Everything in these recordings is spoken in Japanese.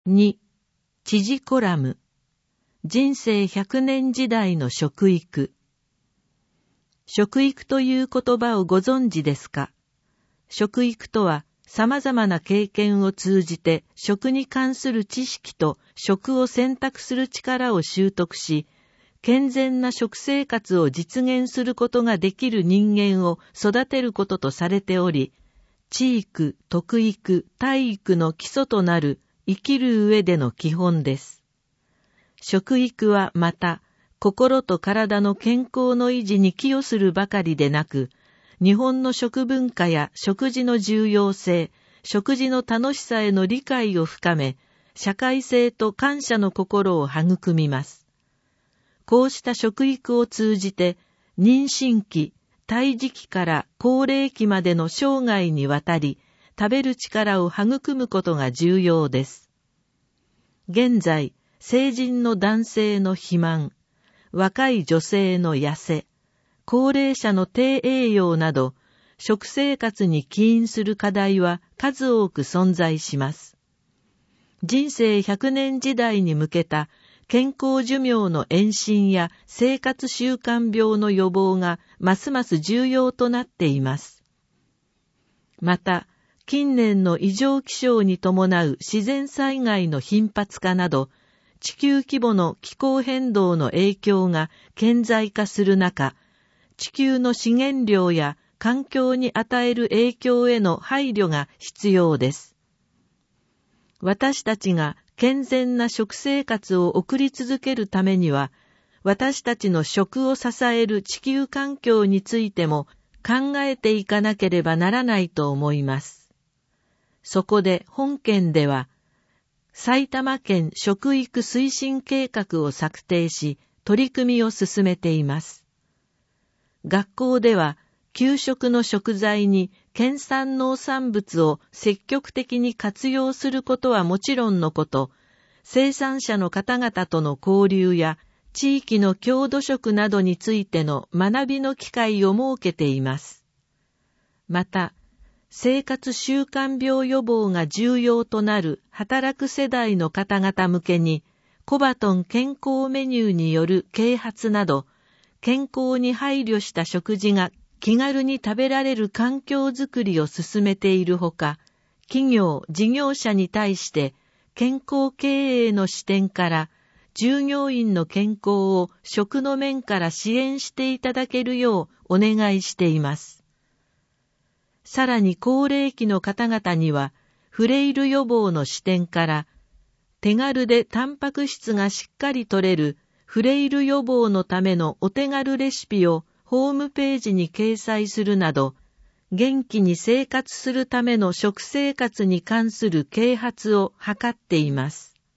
2、知事コラム。人生100年時代の食育。食育という言葉をご存知ですか？食育とは、様々な経験を通じて食に関する知識と食を選択する力を習得し、健全な食生活を実現することができる人間を育てることとされており、知育、徳育、体育の基礎となる生きる上での基本です。食育はまた、心と体の健康の維持に寄与するばかりでなく、日本の食文化や食事の重要性、食事の楽しさへの理解を深め、社会性と感謝の心を育みます。こうした食育を通じて、妊娠期、胎児期から高齢期までの生涯にわたり、食べる力を育むことが重要です。現在、成人の男性の肥満、若い女性の痩せ、高齢者の低栄養など、食生活に起因する課題は数多く存在します。人生100年時代に向けた健康寿命の延伸や生活習慣病の予防がますます重要となっています。また、近年の異常気象に伴う自然災害の頻発化など、地球規模の気候変動の影響が顕在化する中、地球の資源量や環境に与える影響への配慮が必要です。私たちが健全な食生活を送り続けるためには、私たちの食を支える地球環境についても考えていかなければならないと思います。そこで本件では、埼玉県食育推進計画を策定し、取り組みを進めています。学校では、給食の食材に県産農産物を積極的に活用することはもちろんのこと、生産者の方々との交流や地域の郷土食などについての学びの機会を設けています。また、生活習慣病予防が重要となる働く世代の方々向けに、コバトン健康メニューによる啓発など、健康に配慮した食事が気軽に食べられる環境づくりを進めているほか、企業・事業者に対して健康経営の視点から従業員の健康を食の面から支援していただけるようお願いしています。さらに高齢期の方々にはフレイル予防の視点から手軽でタンパク質がしっかり摂れるフレイル予防のためのお手軽レシピをホームページに掲載するなど、元気に生活するための食生活に関する啓発を図っています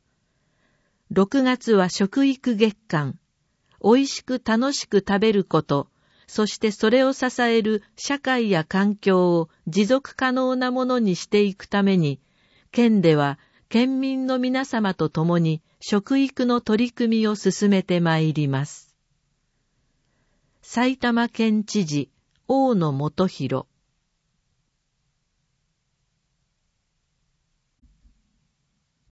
。6月は食育月間、美味しく楽しく食べること、そしてそれを支える社会や環境を持続可能なものにしていくために、県では県民の皆様と共に食育の取り組みを進めてまいります。埼玉県知事、大野元弘。